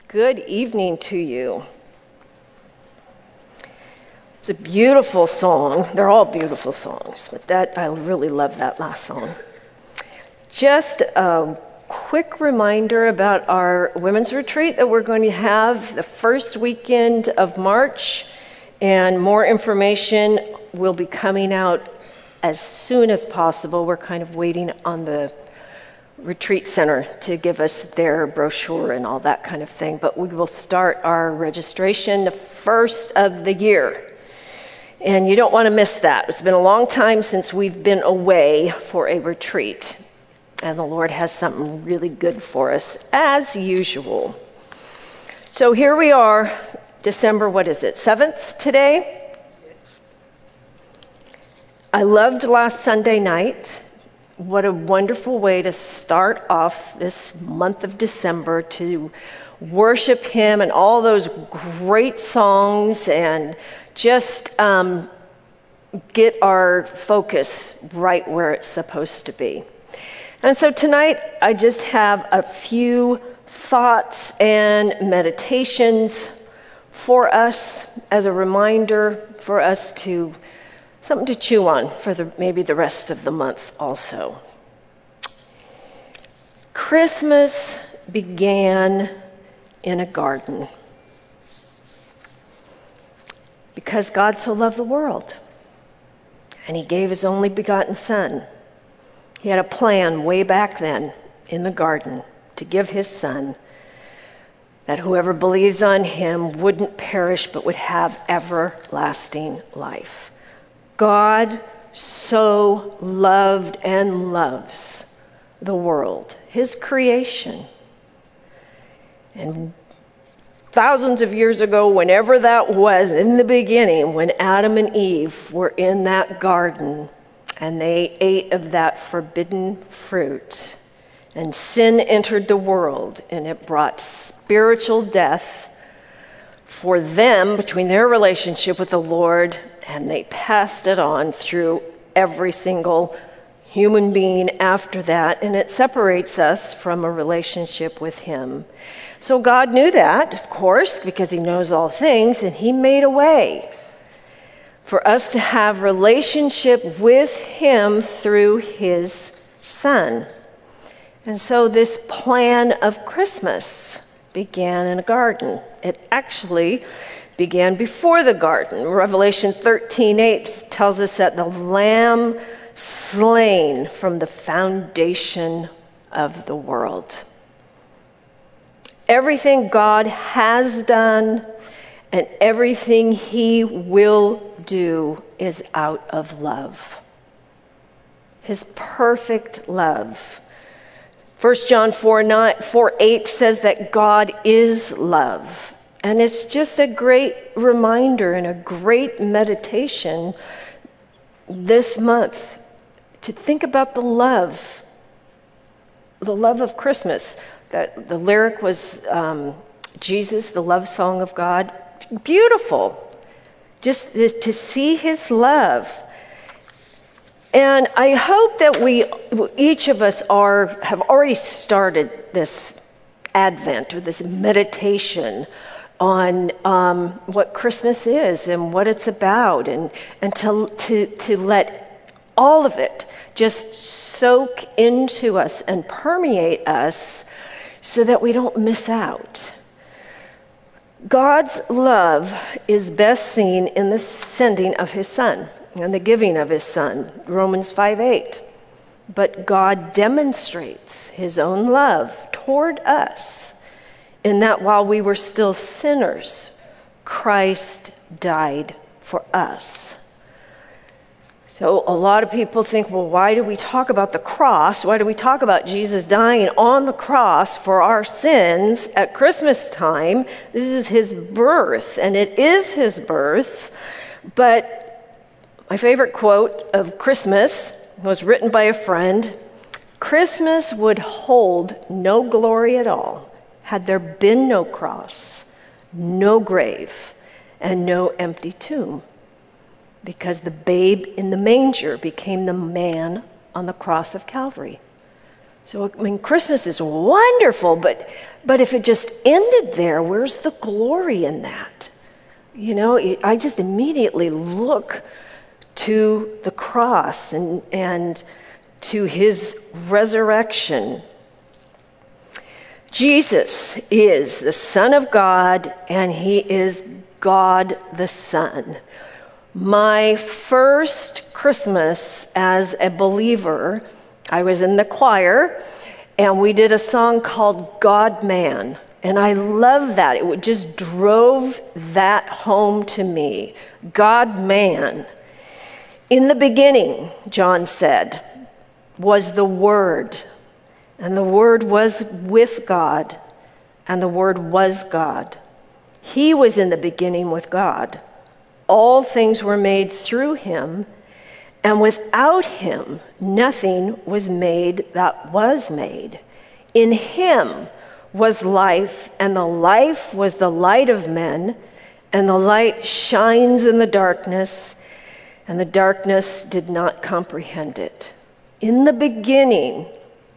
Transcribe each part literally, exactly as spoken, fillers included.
Good evening to you. It's a beautiful song. They're all beautiful songs, but that I really love that last song. Just a quick reminder about our women's retreat that we're going to have the first weekend of March, and more information will be coming out as soon as possible. We're kind of waiting on the retreat center to give us their brochure and all that kind of thing. But we will start our registration the first of the year. And you don't want to miss that. It's been a long time since we've been away for a retreat. And the Lord has something really good for us, as usual. So here we are, December, what is it, seventh today? I loved last Sunday night. What a wonderful way to start off this month of December, to worship Him and all those great songs and just um, get our focus right where it's supposed to be. And so tonight I just have a few thoughts and meditations for us as a reminder for us to something to chew on for the, maybe the rest of the month also. Christmas began in a garden because God so loved the world, and He gave His only begotten Son. He had a plan way back then in the garden to give His Son, that whoever believes on Him wouldn't perish but would have everlasting life. God so loved and loves the world, His creation. And thousands of years ago, whenever that was, in the beginning, when Adam and Eve were in that garden and they ate of that forbidden fruit, and sin entered the world, and it brought spiritual death for them between their relationship with the Lord, and they passed it on through every single human being after that, and it separates us from a relationship with Him. So God knew that, of course, because He knows all things, and He made a way for us to have relationship with Him through His Son. And so this plan of Christmas began in a garden. It actually began before the garden. Revelation thirteen eight tells us that the Lamb slain from the foundation of the world. Everything God has done and everything He will do is out of love. His perfect love. First John four eight says that God is love. And it's just a great reminder and a great meditation this month to think about the love, the love of Christmas. That the lyric was um, Jesus, the love song of God. Beautiful, just to see His love. And I hope that we, each of us, are have already started this Advent or this meditation on um, what Christmas is and what it's about, and and to to to let all of it just soak into us and permeate us, so that we don't miss out. God's love is best seen in the sending of His Son and the giving of His Son, Romans five eight. But God demonstrates His own love toward us in that while we were still sinners, Christ died for us. So a lot of people think, well, why do we talk about the cross? Why do we talk about Jesus dying on the cross for our sins at Christmas time? This is His birth, and it is His birth. But my favorite quote of Christmas was written by a friend. Christmas would hold no glory at all had there been no cross, no grave, and no empty tomb. Because the babe in the manger became the man on the cross of Calvary. So, I mean, Christmas is wonderful, but but if it just ended there, where's the glory in that? You know, it, I just immediately look to the cross and and to his resurrection. Jesus is the Son of God, and he is God the Son. My first Christmas as a believer, I was in the choir, and we did a song called God Man. And I love that. It just drove that home to me. God Man. In the beginning, John said, was the Word. And the Word was with God. And the Word was God. He was in the beginning with God. All things were made through him. And without him, nothing was made that was made. In him was life, and the life was the light of men, and the light shines in the darkness, and the darkness did not comprehend it. In the beginning,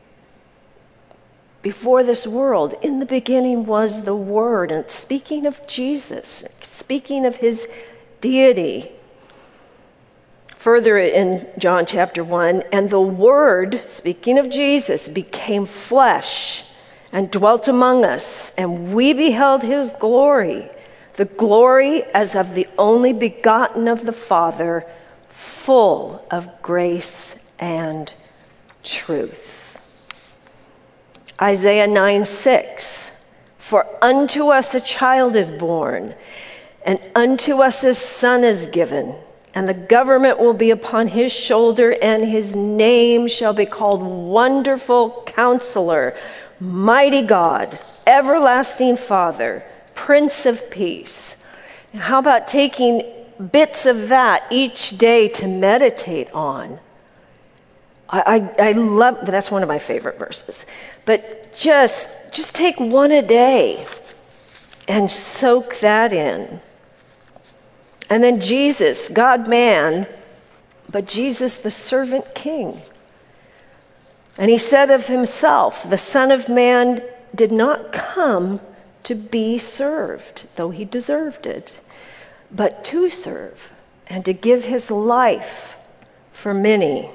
before this world, in the beginning was the Word. And speaking of Jesus, speaking of his deity, further in John chapter one, and the Word, speaking of Jesus, became flesh and dwelt among us, and we beheld his glory, the glory as of the only begotten of the Father, full of grace and truth. Isaiah nine six, for unto us a child is born, and unto us a son is given, and the government will be upon his shoulder, and his name shall be called Wonderful Counselor, Mighty God, Everlasting Father, Prince of Peace. And how about taking bits of that each day to meditate on? I, I, I love, that's one of my favorite verses. But just, just take one a day and soak that in. And then Jesus, God-man, but Jesus the servant king. And he said of himself, the Son of Man did not come to be served, though he deserved it, but to serve and to give his life for many.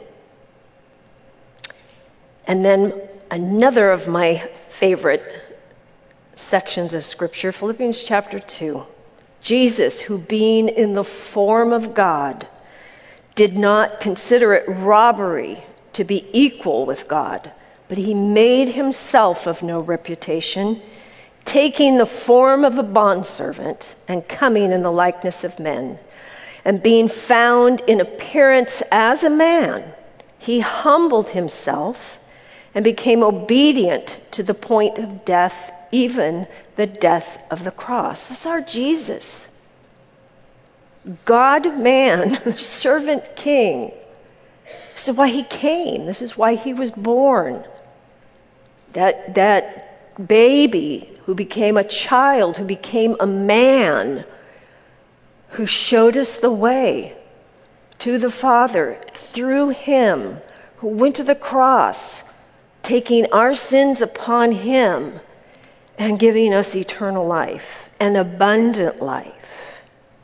And then another of my favorite sections of Scripture, Philippians chapter two. Jesus, who being in the form of God, did not consider it robbery to be equal with God, but he made himself of no reputation, taking the form of a bondservant and coming in the likeness of men. And being found in appearance as a man, he humbled himself and became obedient to the point of death, even the death of the cross. That's our Jesus. God-man, the servant king. This is why he came. This is why he was born. That, that baby who became a child, who became a man, who showed us the way to the Father through him, who went to the cross, taking our sins upon him and giving us eternal life, an abundant life.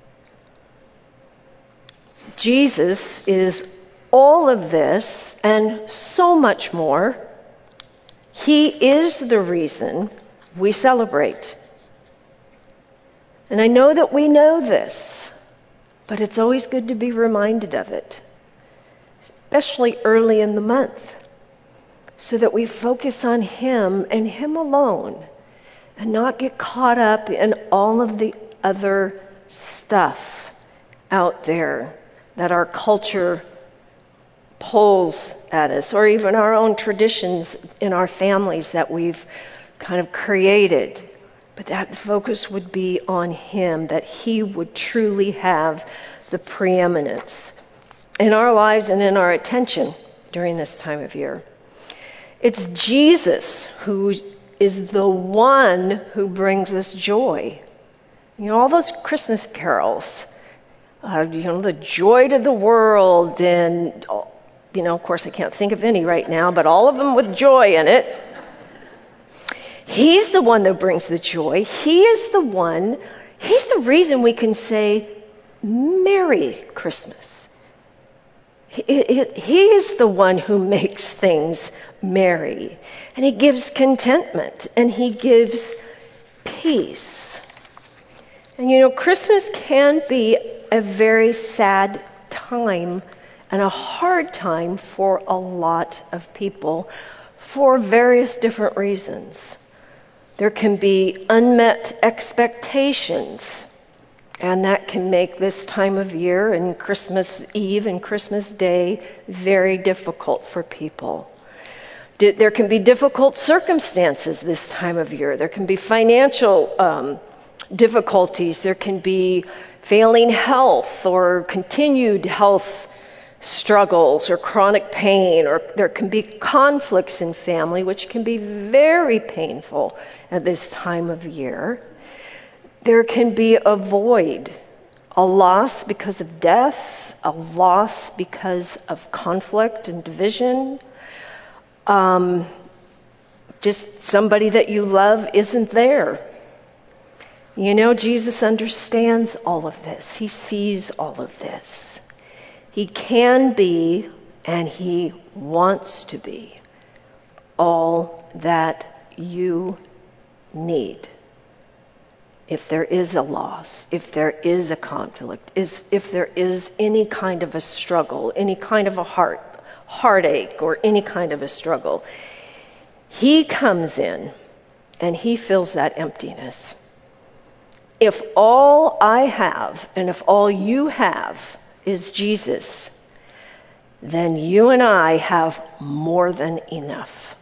Jesus is all of this and so much more. He is the reason we celebrate. And I know that we know this, but it's always good to be reminded of it, especially early in the month, so that we focus on him and him alone and not get caught up in all of the other stuff out there that our culture pulls at us, or even our own traditions in our families that we've kind of created. But that focus would be on him, that he would truly have the preeminence in our lives and in our attention during this time of year. It's Jesus who is the one who brings us joy. You know, all those Christmas carols, uh, you know, the joy to the world and you know, of course I can't think of any right now, but all of them with joy in it. He's the one that brings the joy. He is the one, he's the reason we can say, Merry Christmas. He, he, he is the one who makes things merry. And he gives contentment. And he gives peace. And you know, Christmas can be a very sad time and a hard time for a lot of people for various different reasons. There can be unmet expectations, and that can make this time of year and Christmas Eve and Christmas Day very difficult for people. There can be difficult circumstances this time of year. There can be financial um, difficulties. There can be failing health or continued health struggles or chronic pain, or there can be conflicts in family, which can be very painful at this time of year. There can be a void, a loss because of death, a loss because of conflict and division. Um, just somebody that you love isn't there. You know, Jesus understands all of this. He sees all of this. He can be, and he wants to be, all that you need. If there is a loss, if there is a conflict, is if there is any kind of a struggle, any kind of a heart, heartache, or any kind of a struggle, he comes in and he fills that emptiness. If all I have and if all you have is Jesus, then you and I have more than enough.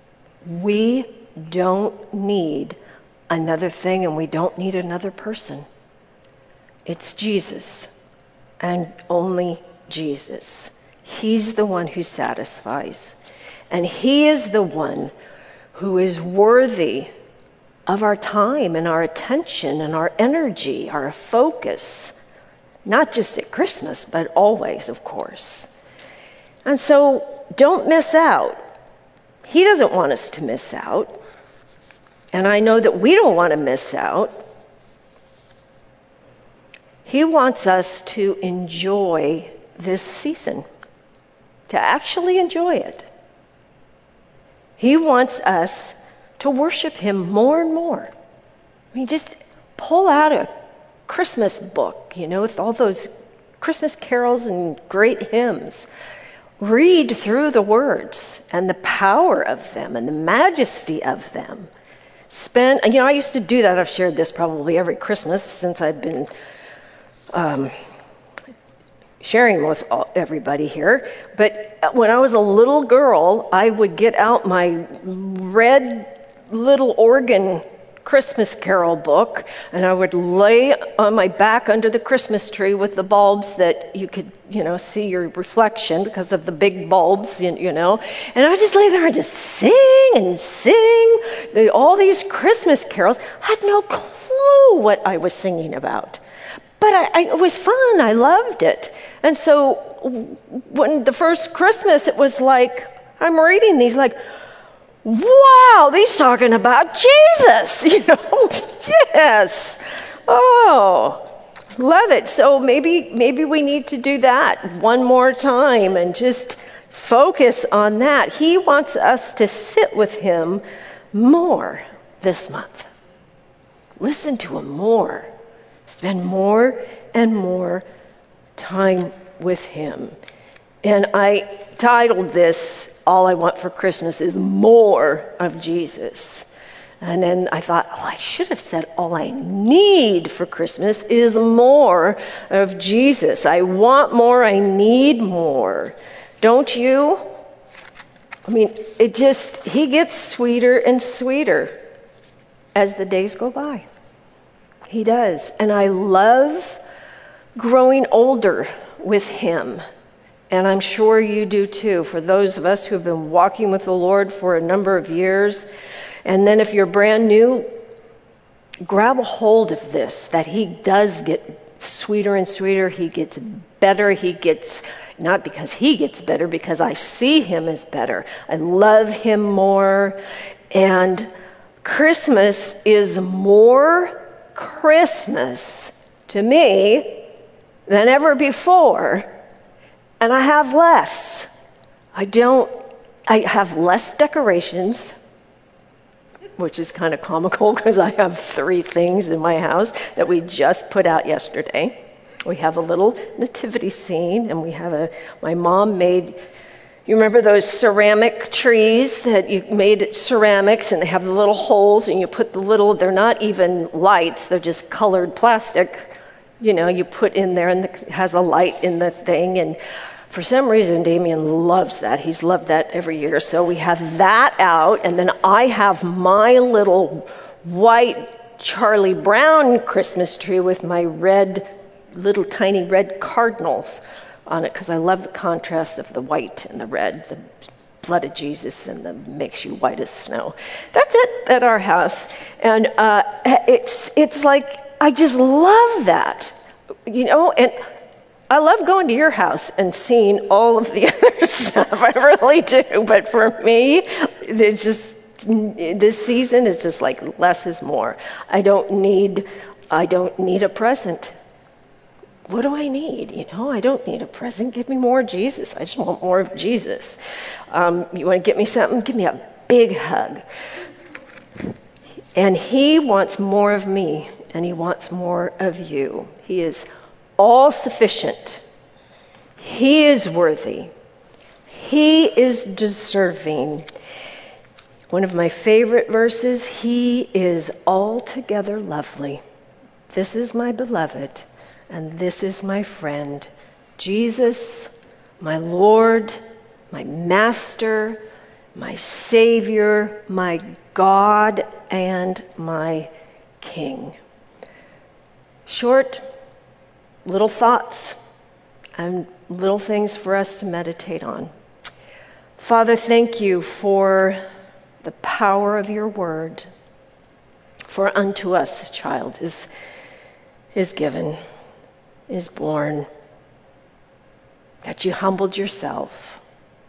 We don't need another thing, and we don't need another person. It's Jesus, and only Jesus. He's the one who satisfies, and he is the one who is worthy of our time and our attention and our energy, our focus. Not just at Christmas, but always, of course. And so don't miss out. He doesn't want us to miss out. And I know that we don't want to miss out. He wants us to enjoy this season, to actually enjoy it. He wants us to worship him more and more. I mean, just pull out a Christmas book, you know, with all those Christmas carols and great hymns. Read through the words and the power of them and the majesty of them. Spend, you know, I used to do that. I've shared this probably every Christmas since I've been um, sharing with all, everybody here. But when I was a little girl, I would get out my red little organ Christmas carol book, and I would lay on my back under the Christmas tree with the bulbs that you could, you know, see your reflection because of the big bulbs, you, you know. And I just lay there and just sing and sing the, all these Christmas carols. I had no clue what I was singing about. But I, I, it was fun. I loved it. And so when the first Christmas, it was like, I'm reading these like, wow, he's talking about Jesus, you know. Yes. Oh, love it. So maybe maybe we need to do that one more time and just focus on that. He wants us to sit with him more this month. Listen to him more. Spend more and more time with him. And I titled this, All I Want for Christmas is More of Jesus. And then I thought, oh, I should have said all I need for Christmas is more of Jesus. I want more, I need more. Don't you? I mean, it just, he gets sweeter and sweeter as the days go by. He does. And I love growing older with him. And I'm sure you do too, for those of us who have been walking with the Lord for a number of years. And then if you're brand new, grab a hold of this, that he does get sweeter and sweeter. He gets better. He gets Not because he gets better, because I see him as better. I love him more. And Christmas is more Christmas to me than ever before. And I have less. I don't, I have less decorations, which is kind of comical because I have three things in my house that we just put out yesterday. We have a little nativity scene, and we have a, my mom made, you remember those ceramic trees that you made ceramics, and they have the little holes, and you put the little, they're not even lights, they're just colored plastic, you know, you put in there, and it has a light in the thing, and for some reason, Damien loves that. He's loved that every year. So we have that out, and then I have my little white Charlie Brown Christmas tree with my red, little tiny red cardinals on it, because I love the contrast of the white and the red, the blood of Jesus and the makes you white as snow. That's it at our house. And uh, it's it's like, I just love that, you know, and I love going to your house and seeing all of the other stuff. I really do. But for me, it's just, this season is just like less is more. I don't need, I don't need a present. What do I need? You know, I don't need a present. Give me more Jesus. I just want more of Jesus. Um, you want to get me something? Give me a big hug. And he wants more of me, and he wants more of you. He is all sufficient. He is worthy. He is deserving. One of my favorite verses, he is altogether lovely. This is my beloved, and this is my friend, Jesus, my Lord, my Master, my Savior, my God, and my King. Short, little thoughts and little things for us to meditate on. Father, thank you for the power of your word. For unto us a child is, is given, is born, that you humbled yourself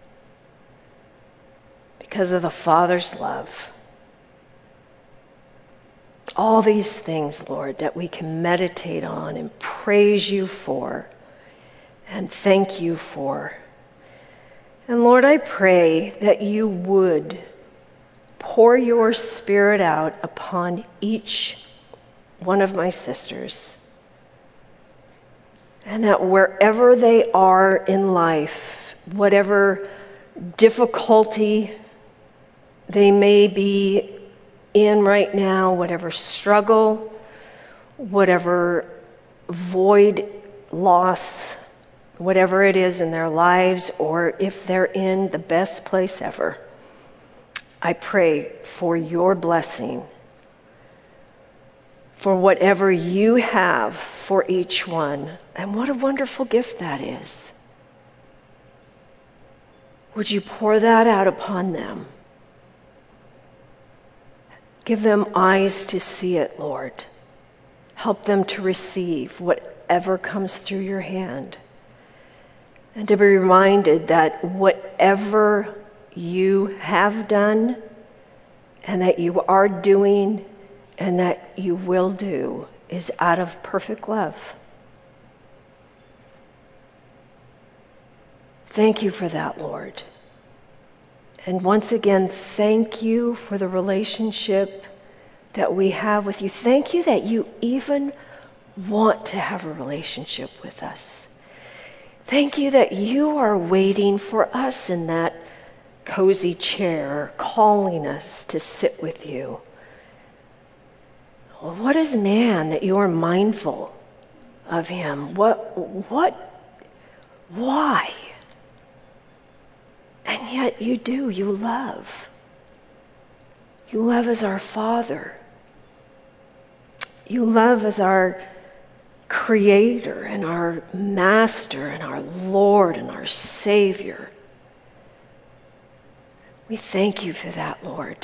because of the Father's love. All these things, Lord, that we can meditate on and praise you for and thank you for. And Lord, I pray that you would pour your Spirit out upon each one of my sisters, and that wherever they are in life, whatever difficulty they may be in right now, whatever struggle, whatever void, loss, whatever it is in their lives, or if they're in the best place ever, I pray for your blessing, for whatever you have for each one. And what a wonderful gift that is. Would you pour that out upon them? Give them eyes to see it, Lord. Help them to receive whatever comes through your hand. And to be reminded that whatever you have done and that you are doing and that you will do is out of perfect love. Thank you for that, Lord. And once again, thank you for the relationship that we have with you. Thank you that you even want to have a relationship with us. Thank you that you are waiting for us in that cozy chair, calling us to sit with you. What is man that you are mindful of him? What, what, why? And yet you do, you love. You love as our Father. You love as our Creator and our Master and our Lord and our Savior. We thank you for that, Lord.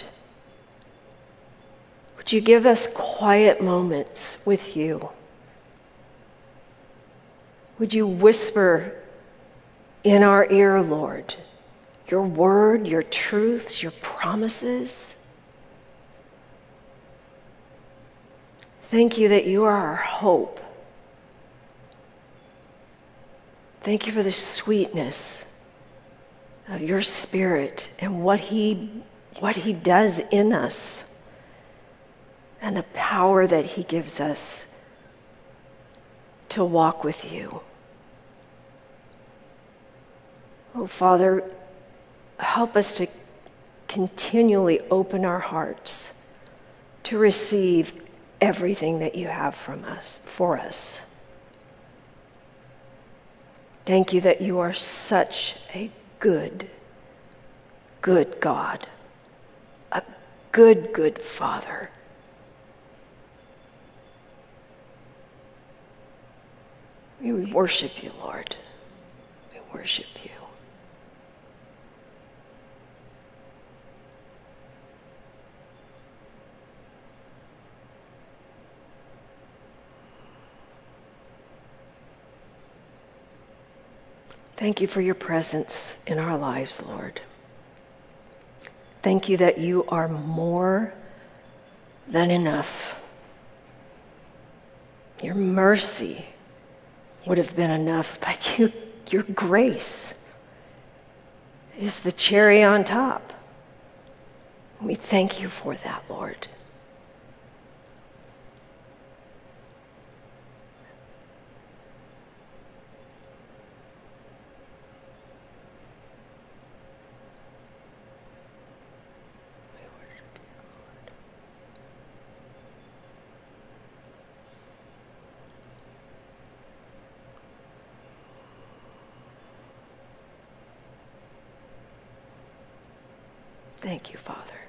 Would you give us quiet moments with you? Would you whisper in our ear, Lord. Your word, your truths, your promises. Thank you that you are our hope. Thank you for the sweetness of your Spirit and what he, what he does in us and the power that he gives us to walk with you. Oh, Father, help us to continually open our hearts to receive everything that you have from us, for us. Thank you that you are such a good, good God, a good, good Father. We worship you, Lord. We worship you. Thank you for your presence in our lives, Lord. Thank you that you are more than enough. Your mercy would have been enough, but you, your grace is the cherry on top. We thank you for that, Lord. Thank you, Father.